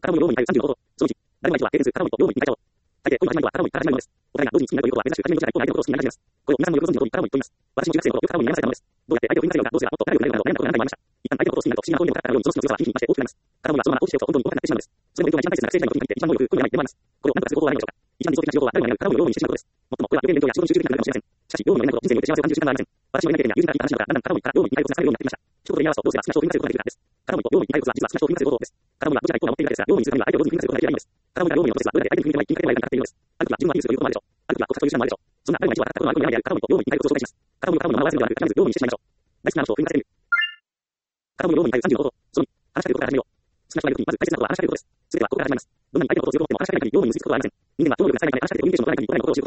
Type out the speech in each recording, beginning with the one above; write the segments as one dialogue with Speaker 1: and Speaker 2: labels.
Speaker 1: カラボン用意に対する35度、その1、誰も相手は定点数カラボンと用意に対象。大抵、この人はカラボンにからないものです。お互いが同時に好きになるということは、珍しく仮面の時代と相手のことを好きになります。これを皆さんもよくご存知の通りカラボンと言います。私も中学生の頃よくカラボンに悩まされたのです。どうやって相手を振り回せようが、どうすればもっと仲良くなれるのか悩んだことが何回もありました。一旦相手のことを好きになると不思議な通りに分かったように、その人の強さは日々増して大きくなります。カラボンはそのまま放置しておくとどんどん弱くなってしまうのです。それも僕が一番大切な学生時代の時になって一番能力、好みがないでもあります。これを何とかする方法はないのでしょうか。一番理想的な仕事は誰もやるカラボンを用意にしてしまうことです。もっとも、これは予言勉強や仕事に集中できなくなるかもしれません。しかし、用意のないほど人生において幸せを感じる時間がありません。私も夢見ているや友人から聞いた話などから、だんだんカラボンから用意に対応させるようになってきました。一言で言いますと、どうすれば好きな人を振り回せることができるかです。カラボンと用意に対応するは実は好きな人を振り回せる方法です。カラボンはどちら一方が持っているだけですが、用意にするためには相手を同時に振り回せることができないのです。カラボンから用意のプロセスはどれだけ相手に振り回っているかではないかというのです。ある時は自分はニュースということもあるでしょう。ある時は告白という手段もあるでしょう。そんな誰もが一度は語ったことのあることにあるカラボンと用意に対応するを紹介します。カラボンをまま回せるのではなく、必ず用意にしてしまいましょう。大好きな人を振り回せる。カラボンの用意に対する35度、その2、話しかけることから始めよう。好きな人がいるときにまず大切なことは話しかけることです。すべてはここから始まります。どんなに相手のことを強く持っても話しかけない限り用意に結ぶことはありません。人間は能力が高いため話しかけてコミュニケーションを取らない限り答えのことを知ることはできないのです。用意にするためにまず何を大切にしたい人とは話しかけることです。相手に何を話しかけることができるようになるということです。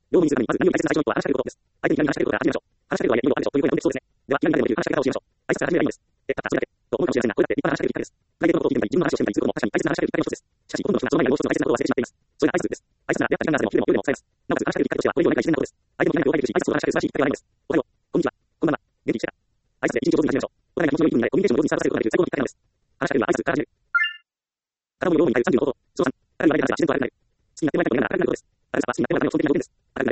Speaker 1: 話しかけるとは意味があるでしょうということでもってそうですね。では、いきなり誰でもできる話しかけ方をしてみましょう。挨拶から始めればいいのです。たったそれだけと思うかもしれませんが、これだって立派な話しかける機会です。プライベートのことを聞いてみたり、自分の話をしてみたりすることも確かに大切な話しかける機会の一つです。しかし、ほとんどの人がその前にもう一つの大切なことを忘れてしまっています。それが挨拶です。挨拶なら出会った時間があればもでも伝えます。なおかつ話しかける機会としてはこれ以上ない大事なことです。相手も何かを書いてるし、挨拶を話しかける素晴らしい機会がないのです。おはよう、こんにちは、こんばんは、元気にしてた。挨拶で一日を上手に始めましょう。お互いが気持ちのいい気分になれ、コミュニケーションを上手にさせることができる最高の機会なのです。話しかけるは挨拶から始める。カラボンの用意に対する35度、その3、誰に言われた話が自然と悪くなる。好きになってもらいたくないのは明るくなることです。誰かは好きになってもらうための基本的な条件です。明るくなればそれだけ相手はあなたのことを好きになってくれます。明るくなれば相手はあなたのことを好きになっているんです。そう思っているのは何でしょうか。そう考えてしまうのは明るくなることは幸いになることだと思っているから、愛してる話をしている人に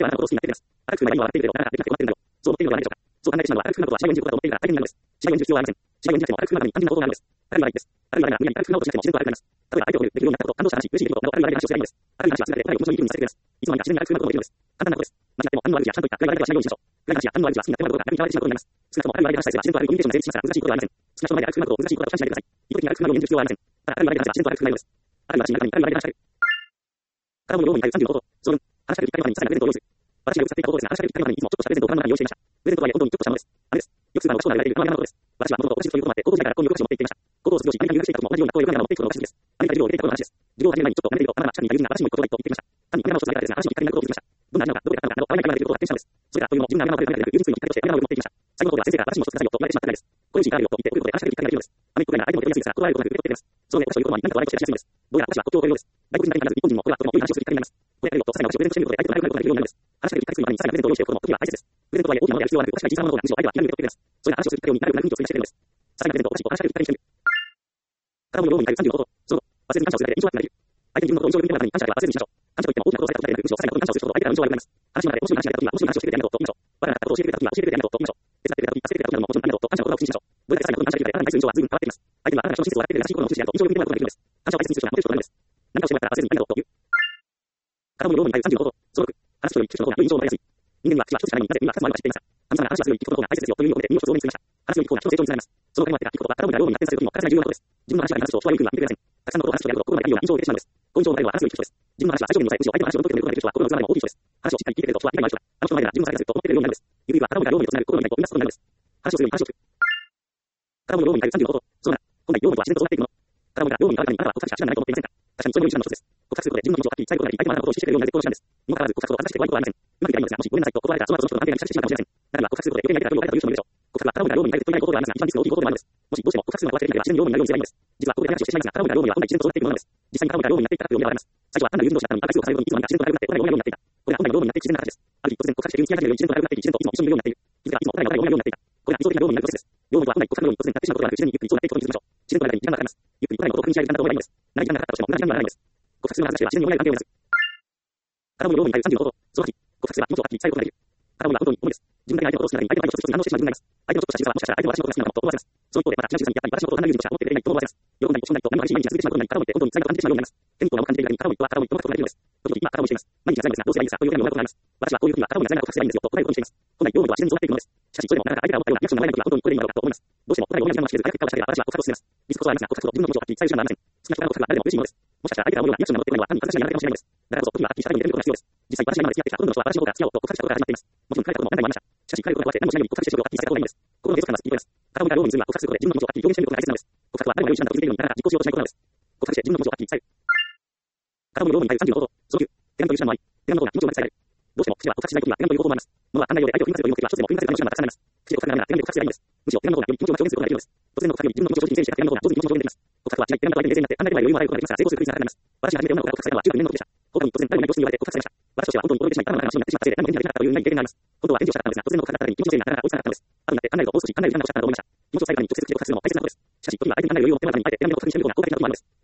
Speaker 1: なるのです。違いを演じる必要はありません。違いを演じなくても明るくなるのに単純な方法があるのです。明るいはいいです。明るい話が無理やり明るくなろうとしなくても自然と明るくなります。例えば相手を見る、できるようになったこと、感動した話、嬉しい出来事など明るい話をすればいいのです。明るい話はすべてお互いを気持ちのいい気分にさせてくれます。いつの間にか自然に明るくなることができるのです。簡単なことです。間違っても反応悪口やちゃんと言った暗い話はしないようにしましょう。暗い話や反応悪口は好きになってもらうことが逆に嫌われてしまうことになります。少なくとも明るい話さえすれば自然と明るいコミュニケーションが成立しますから難しいことはありません。好きな人の前で明るくなることを難しいことだと感じないでください。意図的に明るくなるを演じる必要はありません。ただ明るい話は自然と明るくなるのです。明るい話になるために明るい話がしゃべる。カラボンの用意に対する35度、その話しかける機会の中に些細なプレゼントを用意する。私がよく使っていたことですが、話しかける機会の中にいつもちょっとしたプレゼントをご覧の中に用意していました。プレゼントとはいえ本当にちょっとしたものです。あれです。よくスーパーのオプションが売られているこの山のことです。私はもともとお菓子ということもあって、高校時代から学校によくお菓子を持って行っていました。高校を卒業し、アメリカに留学していた時も同じように学校へ山を持っていくことがおかしいです。アメリカに授業を入れていたことの話です。授業を始める前にちょっと離れていると、まだまだ近くにいる友人が私も行くことがいいと言っていました。単にこの山を一つだけからですが、話にぴったりなことを気づきました。どんな味なのか、どこで買ったのかなど、合わない会話ができることが発見したのです。それからというのも自分が山を出るだけでなく、友人数にぴったりとして山を持っていきました。最後の方では先生が私も一つくださいよと言われてしまったくらいです。この友人があるよと言って送ることで話しかける機会ができるのです。アメリカが相手も取りやすいですが、断ることなく受け取ってくれます。その上でお菓子を言うことも何か笑いとしてしやすいんです。どうやらお菓子は国境を越えるようです。外国人だけにならず日本人もこれはとても良い話をする機会になります。こうやってやると、些細なお菓子をプレゼントしてみることで相手と仲良くなることができるようになるのです。話しかける機会する前に小さなプレゼントを用意しておくことも時には大切です。プレゼントとはいえ大きなものでやる必要はなく、お菓子が小さなものの方がむしろ相手は気軽に受け取ってくれます。それが話をする機会を見られるようになる雰囲気を作り出しているのです。小さなプレゼントをお菓子と話しかける機会にしてみる。カラボンの用意に対する35度、その忘れずに感謝をするだけで印象が悪くなる。相手に自分のことを印象を良く見てもらうために感謝だけは忘れずにしましょう。感謝といっても大きなことをされた時だけでなく、むしろ小さなことに感謝をすることを相手から印象が悪くなります。話の中で面白い話が出た時には面白い話をしてくれてありがとうと言いましょう。悪かったことを教えてくれた時には教えてくれてありがとうと言いましょう。手伝ってくれた時、助けてくれた時などももちろんありがとうと感謝の言葉を口にしましょう。どれだけ小さなことに感謝できるかであなたに対する印象は随分変わっています。相手にはあなたが人の親切を笑ってくれる優しい心を持っている人であるということになります。感謝を大切にする人はモテることができるのです。何かをしてくれる人に感謝をすることができるのです。何かをしてもらったら焦らずにありがとうと言う。カラボンの用意に対する35度、その6、話す人より聞く人の方が良い印象を持たれやすい。人間には口は一つしかないのになぜ耳は二つもあるか知っていますか。神様が話はするより聞くことの方が大切ですよという意味を込めて耳を一つ多めに作りました。話すより聞く方が人の成長につながります。そのおかげもあってか聞くことがカラボンが用意に発展される時も欠かせない重要なことです。自分の話がありますと人は良い風には見てくれません。たくさんのことを話す人であると心が痛いような印象を受けてしまうのです。こういう印象を持たれるのは話すより聞く人です。自分の話は最小限に抑え、むしろ相手の話を届けてくれることができる人は心の器が大きい人です。話をしっかり聞いてくれると人は理解のある人だ。あの人の前では自分の話がすると思っているようになるのです。ゆくゆくはカラボンが用意とつなぐ心の痛いと生み出すことになるのです。話をするより話を聞く。カラボンの用意に対する35度、その7、本来用意とは自然とそうなっているもの。カラボンが用意にあるためにあなたは告白しか手段がないと思っていませんか。確かにそれも良い手段の一つです。告白することで自分の気持ちをはっきり伝えることができ、相手もあなたのことを信じてくれるようになる絶好の手段です。にもかかわらず告白を果たして終わりとはありません。うまくいかないのですが、もしごめんなさいと断られたらその後その人との関係が腐ってしまうかもしれません。中には告白することで余計に相手が遠いという人もいるでしょう。告白はカラボンが用意に対するということではありますが、一番リスクの大きいことでもあるのです。もしどうしても告白するのが忘れていなければ自然に用意になるようにすればいいのです。実はここで話をしてしまいますが、カラボンが用意は本来自然とそうなっているものなのです。実際にカラボンが用意になっていたかというのがあります。最初は単なる友人同士だったのにアガスを重ねるごとにいつの間にか自然と仲良くなってお互いが同じようになっていた。これが本来の用意になっていく自然な形です。ある日突然告白して急に付き合い始めるように自然と仲良くなっていき、自然といつも一緒にいるようになっている。気づけばいつもお互いがお互いが同じようになっていた。これが理想的な用意になるプロセスです。用意とは本来告白のように突然になってしまうことではなく、自然にゆっくりそうなっていくことに気づきましょう。自然との間に時間がかかります。ゆっくりお互いのことを確認し合える時間が多いのです。何時間がかかったとしても同じ時間にはならないのです。告白するのが難しければ自然に読めない関係を目指す。カラボンの用意に対する35度、その8、告白すれば気持ちをはっきり伝えることができる。カラボンは本当に重いです。自分だけ相手のことを好きなだけに相手の一つ一つに反応してしまう自分がいます。相手のちょっとした仕草はもしかしたら相手の私のことが好きなのかもと思わせます。その一方でまたちなしさんにやっぱり私のことを単なる友人としては思ってくれていないと思わせます。喜んだり落ち込んだりと何も激しい毎日が続いてしまうことになり、カラボンって本当に辛いと感じてしまうようになります。天候が感じている間にカラボンはカラボンにこのことができるのです。時々今カラボンしています。毎日が辛いのですがどうすればいいんですかという手紙をもらうことがあります。私はこういう時にはカラボンには辛いの告白すればいいんですよと答えることにしています。本来用意とは自然にそうなっていくのです。しかしそれでもなかなか相手から思ったようなリアクションがもらえない時は本当にこれでいいのだろうかと思います。どうしてもお互い同じような話で早く結果をしたければ私は告白を進めます。リスクこそありますが告白と自分の気持ちをはっきり伝える手段はありません。好きな人からの告白は誰でも嬉しいものです。もしかしたら相手から思うようなリアクションが持っていないのは単に恥ずかしいやられかもしれないのです。だからこそ時にははっきりしたいに出ることが必要です。実際私が今まで付き合ってきたほとんどの人は私の方から付き合おうと告白したことから始まっています。もちろん彼らとも何回もありました。しかし彼らとは何もしないように告白してそれをはっきりさせた方がいいのです。心の閉塞感がすっきり取れます。カラボンが用意にするは告白することで自分の気持ちをはっきり表現してみることが大切なのです。告白は誰もが用意手段だと気づいているのになかなか実行しようとしないことなのです。告白して自分の気持ちをはっきり伝える。カラボンの用意に対する35度、その9、手紙という手段もあり、手紙の方が気持ちをうまく伝えられる。どうしても口では告白しないときには手紙という方法もあります。物は考えようで相手を振り回せるという目的は一つでも振り回せる可能性がたくさんあります。口で告白するなら手紙で告白すればいいのです。むしろ手紙の方がより気持ちをうまく表現することができるのです。突然の告白より自分の気持ちを上手に整理して手紙の方が上手に気持ちを表現できます。告白はしない手紙と相手に冷静になって考えてもらえる余裕もあることができますから成功するクイズになります。私が初めて女の子から告白されたのは中学2年の時でした。他に突然誰もいない教室に言われて告白されました。私としては本当に驚いてしまい、ただの話になってしまったせいで何も返事ができなかったという意味でなります。本当は返事をしたかったのですが、突然の告白だったために気持ちの整理がなかなか追いつかなかったのです。後になって考えるともう少し考える時間が欲しかったなと思いました。気持ちを伝えるために直接口で告白するのも大切なことです。しかし時には相手に考える余裕を持ってもらうためにあえて手紙で告白してみることが効果的なこともあるのです。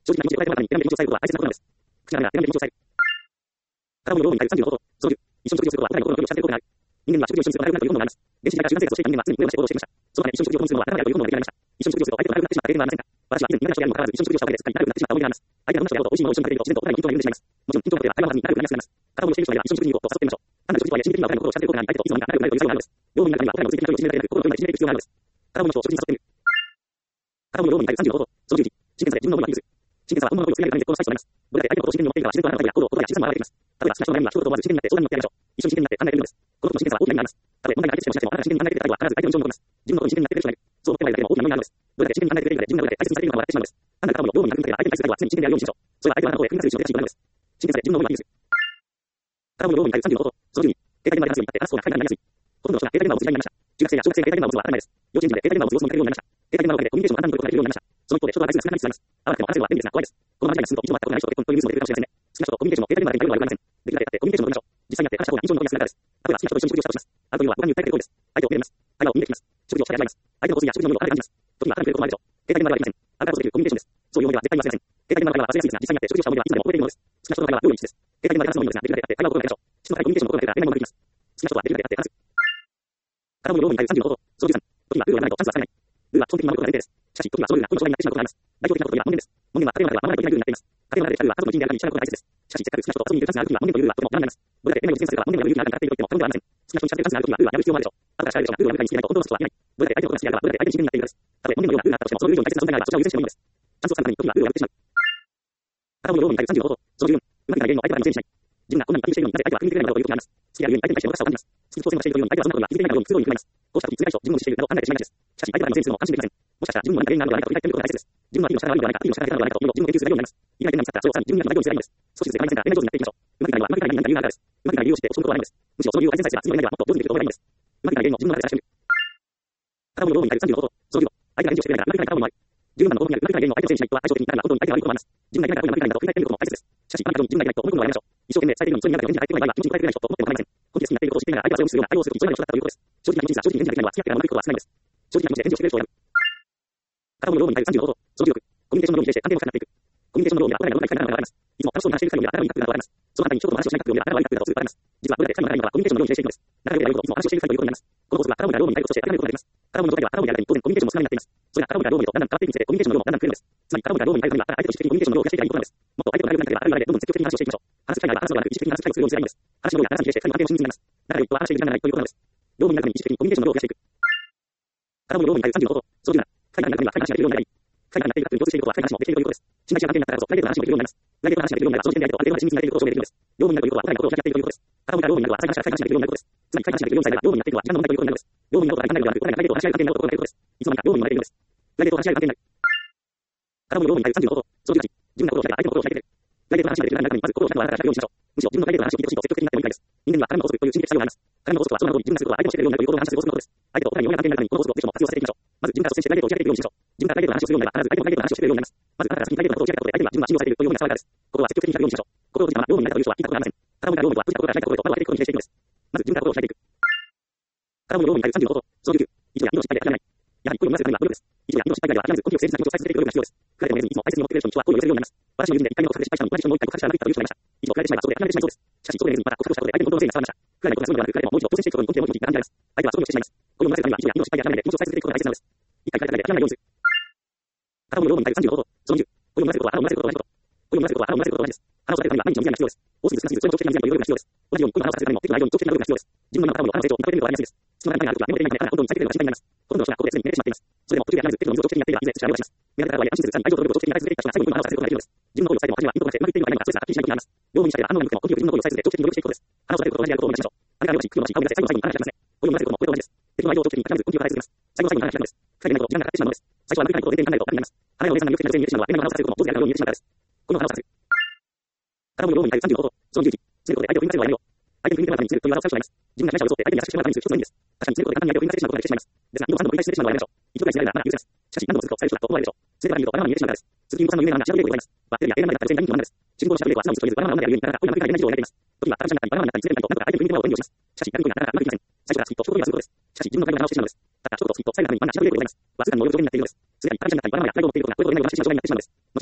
Speaker 1: 正直な気持ちで答えた中に、選んで気持ちを伝えることは大切なことなのです。口なら選んで気持ちを伝える。片方の労務に対する35こと、増上。一緒に食事をすることは、お互いの心の距離を近づけることがある。人間には食事を一緒にすることが悪くなるというものがあります。電子時代から中学生として人間は常に上をして行動していました。そのため一緒に食事を共にするのは悪くなるというものが出来上がりました。一緒に食事をすると相手と仲良くなってしまった経験はありませんか？私は以前苦手な人であるにもかかわらず一緒に食事をしたおかげですっかり仲良くなってしまった思い出があります。相手がどんな人であろうと美味しいものを一緒に食べていると自然とお互いに緊張が緩んでしまいます。もちろん緊張の中では会話の数に仲良くなりやすくなります。片方のしている人がいれば一緒に食事に行こうと誘ってみましょう。単なる食事とはいえ、心理的にはお互いの心を近づけることがあり、相手といつの間にか仲良くなるという作用があるのです。両人の中にはお互いの物理的な距離を縮めるだけでなく、心の距離まで縮めていく必要があるのです。片方の人を食事に誘ってみる。片方の労務に対する35こと、その10時。真剣さで自分の思いは気づく。真剣さは本物の声を作り上げるためにこのサイズとなります。どれだけ相手のことを真剣に持っているかは自然と現れたり、行動や静かに現れてきます。例えば、少なくとも悩みは一言と思わず真剣になって相談に乗ってやりましょう。一緒に真剣になって考えてみるのです。このことの真剣さは大きな意味があります。たとえ問題が解決してもしなくても、あなたが真剣に考えている態度は必ず相手の印象に残ります。自分のことに真剣になっている人がいる。そう思ってもらえるだけでも大きな意味があるのです。どれだけ真剣に考えているかで自分がどれだけ大切にされているのかは分かってしまうのです。単なる過去の労務になるんだければ相手に対する態度は常に真剣であるようにしましょう。それは相手があなたの方へ踏み出す内容で正しいことなのです。真剣さで自分の思いは気づく。片方の労務に対する35こと、その10に、携帯電話で話すようになって話す方が快感になりやすい。ほとんどの人が携帯電話を持つ時代になりました。中学生や小学生が携帯電話を持つのは当たり前です。幼稚園児で携帯電話を持つ様子も見られるようになりました。携帯電話をかけてコミュニケーションを簡単に取ることができるようになりました。その一方で人とは大切なつながりにつながります。合わなくても話せるのは便利ですが怖いです。このまま時代が進むと一度会ったことない人と結婚というニュースも出てくるかもしれませんね。好きな人とコミュニケーションを携帯電話でできるようになるのはよくありません。できるだけ携帯電話を持つのは良くないのです。できるだけコミュニケーションを取るのでしょう。実際にやって話した方が印象に残りやすい姿です。例えば好きな人と一緒に食事をしたとします。会うというのは他に訴えかける行為です。会うというのは他に訴えかける行為です。相手にはを見れます。会話を見てきます。食事をしたり味わいます。相手の個性や食事の量をかなり感じます。時にはかなり触れることもあるでしょう。携帯電話ではありません。あなたができるコミュニケーションです。そういう思いは絶対に忘れません。携帯電話の会話は忘れやすいですが、実際にやって食事をした思いはいつでも覚えているものです。好きな人の会話は量に一致です。携帯電話で話すのもいいのですが、できるだけ会って会話を心がけましょう。質の高いコミュニケーションを心がけたら連絡もできます。好きな人はできるだけ会って話す。片方の労務に対する35こと、その13。時にはルールがないとチャンスは使えない。ルールは基本的に守ることが前提です。しかし、時にはそのルールが本の障害になってしまうことがあります。代表的なことには門限です。門限は家庭の中では守らないといけないルールになっています。家庭の中でしたルールは家族の人であるからに従うことが大切です。しかし、せっかく好きな人と遊びに行くチャンスがあるときには門限というルールはとても邪魔になります。どれだけ夢を実現するかは門限があるルールになるからといっても過言ではありません。好きな人に近づけるチャンスがあるときにはルールはやる必要もあるでしょう。後から調べるでしょうが、ルールを破ったりしていないと本当の人は言えない。どれだけ相手のことが好きであれば、どれだけ相手に真剣になっているのです。たとえ門限のようなルールがあったとしても、そのルールに大切な存在があれば、そちらを優先してもいいのです。チャンスをつかむために時にはルールを破ってしまう。片方の労務に対する35こと、その14。うまくいかない原因を相手が優先しない。自分が困難にアピールしているのになぜ相手は踏み切れないのだということになります。好きであるように相手に対してもどかしさを感じます。好きと挑戦をしているように相手はそのことには気づいていないように不都合に聞こえます。こうした時、通外と自分の自主性など考えてしまいがちです。しかし、相手が優先するのを安心できません。もしかしたら自分の何か原因があるのではないかと振り返ってみることが大切です。自分のアピールの仕方が悪いのではないか、アピールの仕方が下手なのではないかというのを自分の研究するようになります。意外と何に使ったらそれをさらに自分にやるようにすればいいのです。少しずつで構いませんが、連絡上手になっていきましょう。うまくいかないのはうまくいかない何か理由があるからです。うまくいかない理由を知って落ち込むことはないのです。むしろその理由を改善さえすれば次の夢ではもっと上手にできると思えばいいのです。うまくいかない原因を自分の中で探してみる。片方の労務に対する35こと、その15。相手が返事をしてくれないからうまくいかない片方の場合。10番の項目にあるうまくいかない原因の相手のせいにしない人は相性的にならなことに相手が悪いこともあります。自分がいけないからうまくいかないんだと振り返ってみることも大切です。しかし、うまくいかない自分がいけないと思い込むのはやめましょう。一生懸命伝えているのに人になって返事が返ってこない場合は気持ちに答えてくれない人と思っても構いません。本気で好きになっていることを知っていながら相手がそれをするような対応をすると気持ち悪い人だったということです。正直な気持ちですが、正直に返事ができないのは付き合ってからうまくいくことは少ないのです。正直な気持ちで返事をしてくれる人を選ぶ。片方の労務に対する35こと、その16。コミュニケーションの労務に対して関係も深くなっていく。コミュニケーションの労務にはお互いのことが理解にならないのがわかります。いつも楽しそうに話しているかのようには仲がいいなってくるのがわかります。その反対に一言も話をしないかのようには仲が悪いなってくるのだとするとわかります。実はどれだけ深いのかはコミュニケーションの労務に対しているのです。仲良いであることをいつも話をしているかということになります。この法則は片方が労務に対応として当てはめることができます。片方の状態では片方であるだけに当然コミュニケーションも少なくなっています。それが片方が労務にとだんだん変わっていくにつれてコミュニケーションの労務もだんだん増えるのです。つまり片方が労務に対応には相手と自主的にコミュニケーションの労を増やしていかないことなんです。もっと相手と仲良くなければあるいはでどんどん積極的に話をしていきましょう。話す機会があれば話すのではなく意識的に話す機会を作るようにすればいいのです。話の労が話に対して二人の安定を信じます。仲良い人は話している時間がないということなのです。労務になるために意識的にコミュニケーションの労を増やしていく。片方の労務に対する35こと、その17。深い話には深い話ができるようになり、深い話ができるという共通していることは深い話もできるということです。信頼し合う関係になったからこそプライベートな話もできるようになります。プライベートな話ができるようになればその時点で相手とある程度まで親密になれることを証明できるのです。労務になるということはお互いのことを知り合っているということです。片方が労務になるは浅い話が深い話ができるようになることです。つまり深い話ができるようになれば労務になっているのは時間の問題ということになるのです。労務になることが考えるのではなく、お互いがプライベートを話し合う関係になることができることになることです。いつの間にか労務になれているのです。いつの間にか労務になれているのです。片方の労務に対する35こと、その18。会議が長くなるから自分が心を開いて相手の心を開いてくれる。プライベートな話ができる中にまず心を開くのはあなたがするようにしましょう。むしろ自分のプライベートな話を聞いてほしいと積極的になってもいいのです。人間には絡む法則という心理的作用があります。絡む法則とはその後に自分がすることは相手もしてくれるようになるということを話す法則のことです。相手とお互いに良い関係になるためにこの法則をぜひとも活用させていきましょう。まず自分から率先してプライベートを開いていくようにしましょう。自分からプライベートな話をするようになれば必ず相手もプライベートな話をしてくれるようになります。まずあなたが先にプライベートなことを開いたことで相手が自分は信用されているというように伝わるからです。ここは積極的にやるようにしましょう。心を閉じたまま労務になれたという人は聞いたことがありません。片方が労務は閉じたことから開いたことへと輪を開いていくことにしていくのです。まず自分から心を開いていく。片方の労務に対する35こと、その19。意図や意図の失敗で諦めない。やはり恋を生ませるためには努力です。意図や意図の失敗では諦めず、根気を誠実な気持ちを伝え続ける努力が必要です。暗いでも見えずにいつも大切に持ってくれる人に人は恋を寄せるようになります。私も友人で一回目の告白で失敗したのに同じ人もう一回告白したらうまくいったという人がいました。意図を暗いでしまえばそこで諦めてしまいそうです。しかし、そこで見えずにまた告白をしたことで相手の本当の誠意が伝わりました。暗いことがするのではなく、暗いでももう一度挑戦していくことに根気を持ちに並んでいます。相手はそこに落ちてしまいます。恋を生ませるためには意図や意図の失敗で諦めて気持ちを伝え続けることが大切なのです。一回暗いで諦めないようにする。片方の労務に対する35こと、その20。恋を生ませることは腹を生ませることと同じこと。恋を生ませることは腹を生ませることと同じです。腹を育てるためには毎日の水やりが必要です。多すぎる少なすぎるそれも長期的な水やりという努力が必要です。同じように恋を腹をさせるためにも適度な量に長期的な努力が必要です。自分の中の成長を認めてみることがありやすいです。質の中にあることはメモでないためどんどん伝えているのが心配になります。ほとんどの人がここで常に寝てしまっています。それでも途中で諦めず適度な水を長期的にやっていればいずれ父親をします。目当てから安心せずさらに愛情と努力を長期的に与え続けていった人が最後に恋を腹をさせることができるのです。自分の恋を伝えても初めはインプットがなくてうまくいっているのがないのがストレスがはっきりしないことになります。労務にしたければ反応がなくても根気よく自分の恋を伝え続け長期的に努力していくことです。腹を育てることと同じであることを思い出しましょう。あれが両親、苦労し、顔を目指して最後の最後に話し合いますね。恋を生ませることもこれと同じです。敵の愛情を長期的に諦めず根気を与え続けます。最後の最後に話し合います。深いでないと時間がかかってしまうのです。最初はうまくいかないことを前提に考えると楽になります。花やお姉さんが魅力的な女性に見えてしまうのは夢の腹をさせることも当然あるように見えてしまうからです。この腹をさせる。片方の労務に対する35こと、その11。常に相手を踏み出せるのはやめよう。相手に踏み出せるために常にという技を使うしかないです。自分が示した嘘って相手に優しくしてもらうためにする一つの意味です。確かに常に簡単に相手を踏み出せてしまうことができてしまいます。ですが、二度も三度も繰り返してしまうのはやめましょう。一度ぐらいしないならまだ許せます。しかし、何度も続くと最初だと思われるでしょう。常にバラバラに見えてしまうからです。鈴木さんの有名な話が出てございます。バッテリーや映画までだったら全員が人気の漫画です。主人公のシャブレーは素直に人にバラバラであるようになかなかうまくいかない事情を描いています。時にはタラちゃんだったりバラバラになったりずれたりとなんとか相手に踏み出せるを演技をします。しかし、やることになかなかうまくいきません。最初からスキッと一言にはすることです。しかし、自分の会話が直してしまうのです。たった一言スキッと最後のために漫画シャブレーでございます。わずかに能力上手になっているのです。すでにタラちゃんだったりバラバラや態度を持っていることがこれと同じような話の状態になってしまうのです。後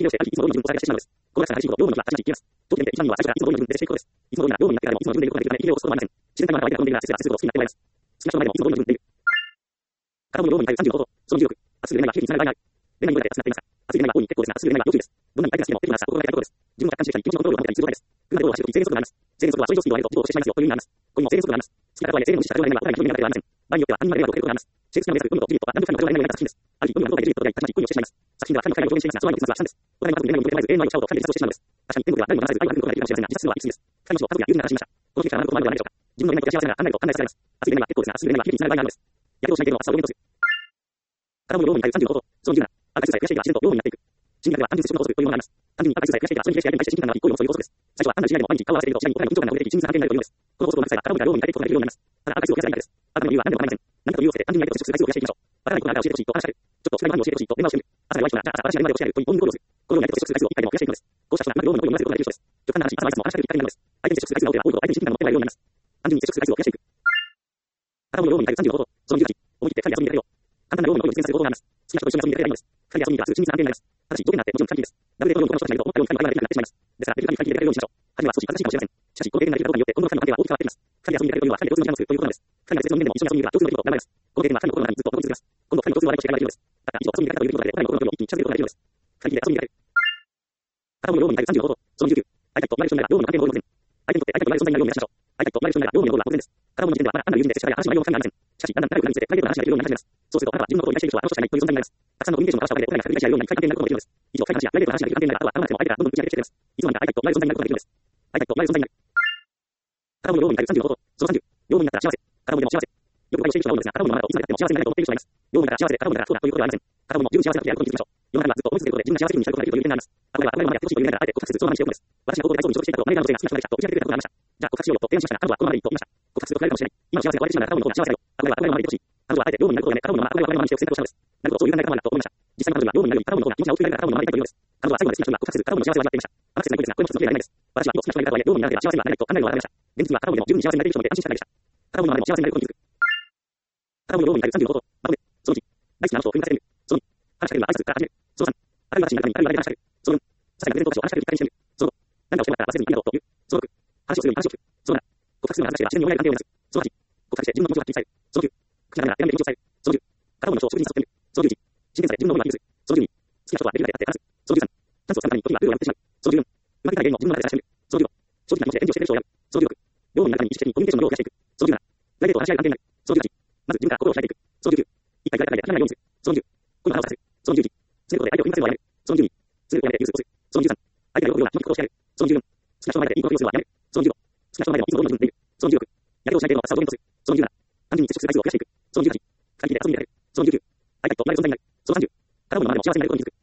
Speaker 1: 利用して、ある日、いつも通りに分をされてしまうのです。この楽さが配信後、両方のは、8時に消えます。当時点で一番には最初からいつも通りの分でしていくことです。いつも通りなら両方になってからもいつもの分でいることができるため、いい例をすることはありません。自然体は相手が飛んでいるなら、接することを好きになってもらいます。少なくとも前でもいつも通りの分でいる。片方の両方に対する35度、その重力、熱すぎる恋愛は悲劇につながる場合がある。恋愛にどれだけ熱くなっていますか？熱い恋愛は大いに結構ですが、熱すぎる恋愛は要注意です。どんなに相手が好きでも、適度な差を心がけたいことです。自分の客観視したり、気持ちのコントロールを保ったりすることです。車で道路を走るとき、制限速度があります。制限速度はそれ以上スピードを上げると事故をしてしまいますよという意味があります。ここにも制限速度があります。好きな方は制限を無視したら両恋愛はお互いに非常に苦手ではありません。場合によっては他人まで恋愛を受けることがあります。シェイクスピアの名作、ロミオとジュリエットは男女二人の恋愛を描いた作品です。ある日、ロミオはどこかでジュリエットがいたちまち恋をしてしまいます。作品では二人の恋愛を表現していますが、その愛の結末は悲惨です。お互いの家族に恋愛を求められず、永遠の愛をシャオと二人で実装してしまうのです。確かに、天国では誰も話さず愛を育むことができるかもしれませんが、実質は理屈です。二人の家族や友人が話しました。この悲劇から学ぶことはあるのではないでしょうか。自分の恋愛のことや幸せなら考えると考えさせられます。熱い恋愛は結構ですが、熱すぎる恋愛は悲劇につながる場合があるのです。やけどをしない程度の熱さを読み取る。片方の両方に対する35度、その17、赤い数さえ増やしていけば自然と両方になっていく。心理学では単純接触の法則というものがあります。単純に赤い数さえ増やしていけば、それに対して相手に対して親近感のある行為をする法則です。最初は単なる信頼でも毎日顔を合わせていると、次第にお互いの緊張感が出てき、親密な関係になるというのです。この法則をなくせば、片方に両方になっていくことができるようになります。ただ赤い数を増やせばいいだけです。あなたの理由は何でも構いません。何かと理由をつけて単純に相手と接する回数を増やしていきましょう。わからないことがあなた教えてほしいと話しかける。ちょっと違いの何を教えてほしいと電話をしてみる。朝でワイシなら、じゃあ私が今まで教えるという本音の行為をする。このように相手と接する回数を一回でも増やしていくのです。こうした人はうまく両方の恋を読ませることができる人です。極端な話、朝はいつも話しかけるきっかけになるのです。相手に接触する回数が多ければ多いほど相手に親近感が持ってもらえるようになります。単純に接触する回数を増やしていく。片方の両方に対する35度、その18、思い切って二人で遊びに出かけよう。簡単な両方の恋を実践させる方法があります。好きな人と一緒に遊びに出かければいいのです。二人で遊びに出かけると親密な関係になります。ただし、条件があってもちろん簡単です。ダブルデート用のこの人たちがいると、思ったように二人の会話ができなくなってしまいます。ですから、できる限り二人で出かけるようにしましょう。初めは少し恥ずかしいかもしれません。しかし、この経験ができたことによって、今後の二人の関係は大きく変わってきます。二人で遊びに出かけるというのは二人で共通の時間を作るということなのです。二人が別々の面でも一緒に遊びに出るから共通の出来事を頑張ります。この経験は二人の心の中にずっと残り続けます。今度二人の共通の話題として会話ができるのです。だから、以上、遊びに出かけたということで、お互いの心の距離を一気に近づけることができるのです。二人で遊びに出かける。片方の両方に対する35度、その19、相手と同じ人なら両方の関係も残りません。相手にとって相手と同じ存在になるように目指しましょう。相手と同じ人なら両方の心は当然です。片方の時点ではまだ単なる友人で接したが話の内容の深みがありません。しかし、だんだん仲良くなりつつ、プライベートな話ができるようになり始めます。そうすると、あなたは自分のことを理解している人はあの人しかいないという存在になります。たくさんのコミュニケーションを交わしたおかげで、お互いが確認し合えるようになり、深い関係になることができるのです。以上、深い話やプライベートな話ができる関係になる方は、あなたでも相手がどんどん打ち上げてきています。いつの間にか相手と同じ存在になることができるのです。いつの間にか相手と同じ存在になることができるのです。片方の両方に対する35度、その30、両方になったら幸せ、片方でも幸せ。よく会話をしている人が多いのですが、片方のままだといつまでたっても幸せになれると思っている人がいます。両方になったら幸せで、片方になったらそうだということではありません。片方も十分幸せだとやることに気づきましょう。世の中にはずっと思い続けることで自分が幸せになることができるという利点があります。あるいはあまりままやってほしいという願いがあえて告白するその話をしておくのです。私が高校で大層に所属していたと、マネージャーの女性が好きな人ができたと打ち明けてくれたことがありました。じゃあ告白しようよと提案しましたが、彼女はこのままでいいと言いました。告白すると振られるかもしれない。今の幸せが壊れてしまうなら片方の方が幸せだよ。あるいは憧れのままでいてほしい。彼女はあえて両方になることをやめ、片方のまま憧れのままにしておく選択をしたのです。なるほど、そういう考え方もあるなと思いました。実際に彼女が両方になるより片方の方が気持ちが大きくなるから片方のままでいたいというのです。彼女は最後まで好きな人が告白する片方の幸せを味わっていました。アクセスな恋ですが、これも一つの例ではないです。私は今好きな人がいたとはいえ、両方になるだけでは幸せにはなれないと考えるのは諦めました。現実には片方でも十分に幸せになれている人もいて安心したからでした。片方のままでも幸せになれることに気づく。片方の両方に対する35度、まとめ、その1、大好きな人を組み立ててみる。その2、話しかけるは挨拶から始める。その3、あるいは心の中にあるいは誰かに話しかける。その4、些細な偶然と場所を話しかけるきっかけにしてみる。その5、何かをしてもらったら忘れずにありがとうという。その6、話をするように話を聞く。その7、告白するのが恥ずかしいが自然に折れない関係を目指す。その8、告白して自分の気持ちをはっきり伝える。その9、口ながら手紙で気持ちを伝える。その10、片方の人を食事に誘ってみる。その11、真剣さで自分の思いをアピールする。その12、好きな人はできるだけ会って話す。その13、チャンスをつかむために時にはルールを破ってしまう。その14、うまくいかない原因を自分の中で探してみる。その15、正直な気持ちで返事をしてくれる人を選ぶ。その16、両方になるために意識的にコミュニケーションの量を増やしていく。その17、プライベートを話し合い関係になる。その18、まず自分から心を開いていく。その19、一回ぐらいで諦めないようにする。その20、声の腹をさせる。その21、詰めることで相手を踏み出せるのをやめる。その22、詰めることをやめて融通をする。その23、相手が喜ぶような気持ちをしてやる。その24、好きな人のこの様子はやめる。その15。好きな人の前でもいつもどんな自分でいる。その16。やけどをしない程度の厚さを取り戻す。その17。単純に接触する回数を増やしていく。その18。二人きりで遊びに出かける。その19。会いたいと言われる存在になる。その30。片方の周りも幸せになることに気づく。